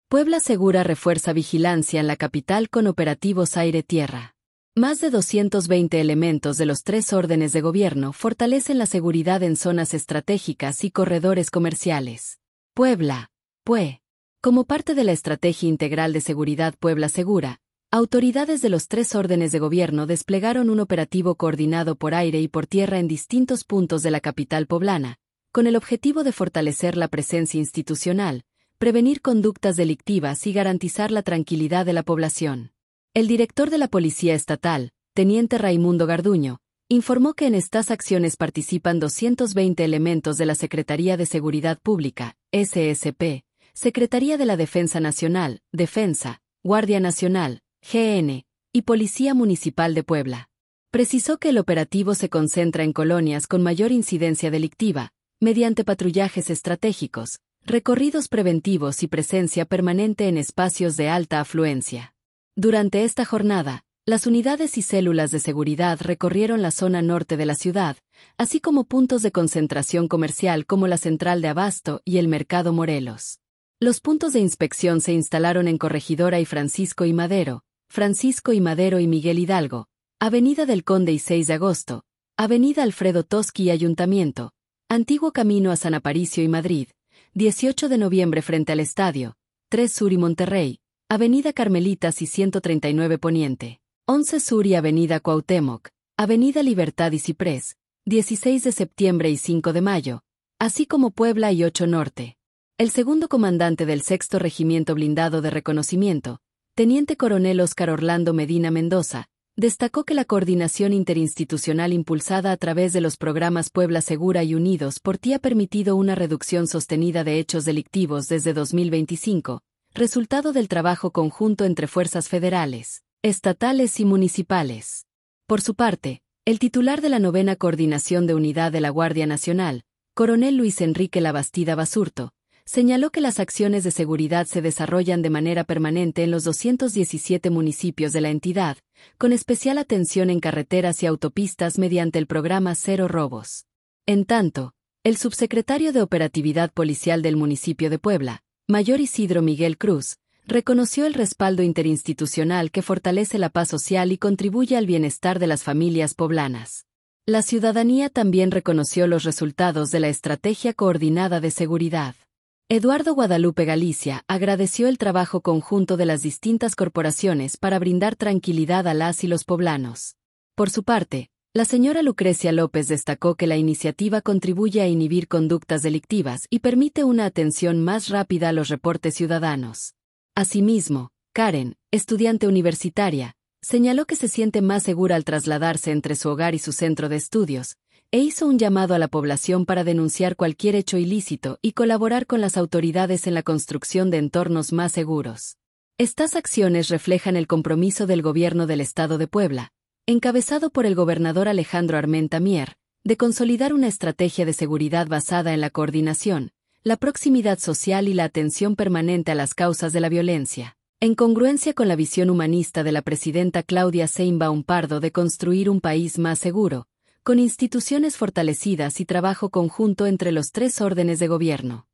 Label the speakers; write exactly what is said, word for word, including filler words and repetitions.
Speaker 1: Puebla Segura refuerza vigilancia en la capital con operativos aire-tierra. Más de doscientos veinte elementos de los tres órdenes de gobierno fortalecen la seguridad en zonas estratégicas y corredores comerciales. Puebla, P U E. Como parte de la Estrategia Integral de Seguridad Puebla Segura, autoridades de los tres órdenes de gobierno desplegaron un operativo coordinado por aire y por tierra en distintos puntos de la capital poblana, con el objetivo de fortalecer la presencia institucional, prevenir conductas delictivas y garantizar la tranquilidad de la población. El director de la Policía Estatal, teniente Raimundo Garduño, informó que en estas acciones participan doscientos veinte elementos de la Secretaría de Seguridad Pública, S S P, Secretaría de la Defensa Nacional, Defensa, Guardia Nacional, G N, y Policía Municipal de Puebla. Precisó que el operativo se concentra en colonias con mayor incidencia delictiva, mediante patrullajes estratégicos, recorridos preventivos y presencia permanente en espacios de alta afluencia. Durante esta jornada, las unidades y células de seguridad recorrieron la zona norte de la ciudad, así como puntos de concentración comercial como la Central de Abasto y el Mercado Morelos. Los puntos de inspección se instalaron en Corregidora y Francisco y Madero, Francisco y Madero y Miguel Hidalgo, Avenida del Conde y seis de agosto, Avenida Alfredo Toschi y Ayuntamiento, Antiguo Camino a San Aparicio y Madrid, dieciocho de noviembre frente al Estadio, tres Sur y Monterrey, Avenida Carmelitas y ciento treinta y nueve Poniente, once Sur y Avenida Cuauhtémoc, Avenida Libertad y Ciprés, dieciséis de septiembre y cinco de mayo, así como Puebla y ocho Norte. El segundo comandante del sexto Regimiento Blindado de Reconocimiento, teniente coronel Óscar Orlando Medina Mendoza, destacó que la coordinación interinstitucional impulsada a través de los programas Puebla Segura y Unidos por Ti ha permitido una reducción sostenida de hechos delictivos desde dos mil veinticinco, resultado del trabajo conjunto entre fuerzas federales, estatales y municipales. Por su parte, el titular de la novena Coordinación de Unidad de la Guardia Nacional, coronel Luis Enrique Labastida Basurto, señaló que las acciones de seguridad se desarrollan de manera permanente en los doscientos diecisiete municipios de la entidad, con especial atención en carreteras y autopistas mediante el programa Cero Robos. En tanto, el subsecretario de Operatividad Policial del municipio de Puebla, Mayor Isidro Miguel Cruz, reconoció el respaldo interinstitucional que fortalece la paz social y contribuye al bienestar de las familias poblanas. La ciudadanía también reconoció los resultados de la Estrategia Coordinada de Seguridad. Eduardo Guadalupe Galicia agradeció el trabajo conjunto de las distintas corporaciones para brindar tranquilidad a las y los poblanos. Por su parte, la señora Lucrecia López destacó que la iniciativa contribuye a inhibir conductas delictivas y permite una atención más rápida a los reportes ciudadanos. Asimismo, Karen, estudiante universitaria, señaló que se siente más segura al trasladarse entre su hogar y su centro de estudios, e hizo un llamado a la población para denunciar cualquier hecho ilícito y colaborar con las autoridades en la construcción de entornos más seguros. Estas acciones reflejan el compromiso del Gobierno del Estado de Puebla, encabezado por el gobernador Alejandro Armenta Mier, de consolidar una estrategia de seguridad basada en la coordinación, la proximidad social y la atención permanente a las causas de la violencia, en congruencia con la visión humanista de la presidenta Claudia Sheinbaum Pardo de construir un país más seguro, con instituciones fortalecidas y trabajo conjunto entre los tres órdenes de gobierno.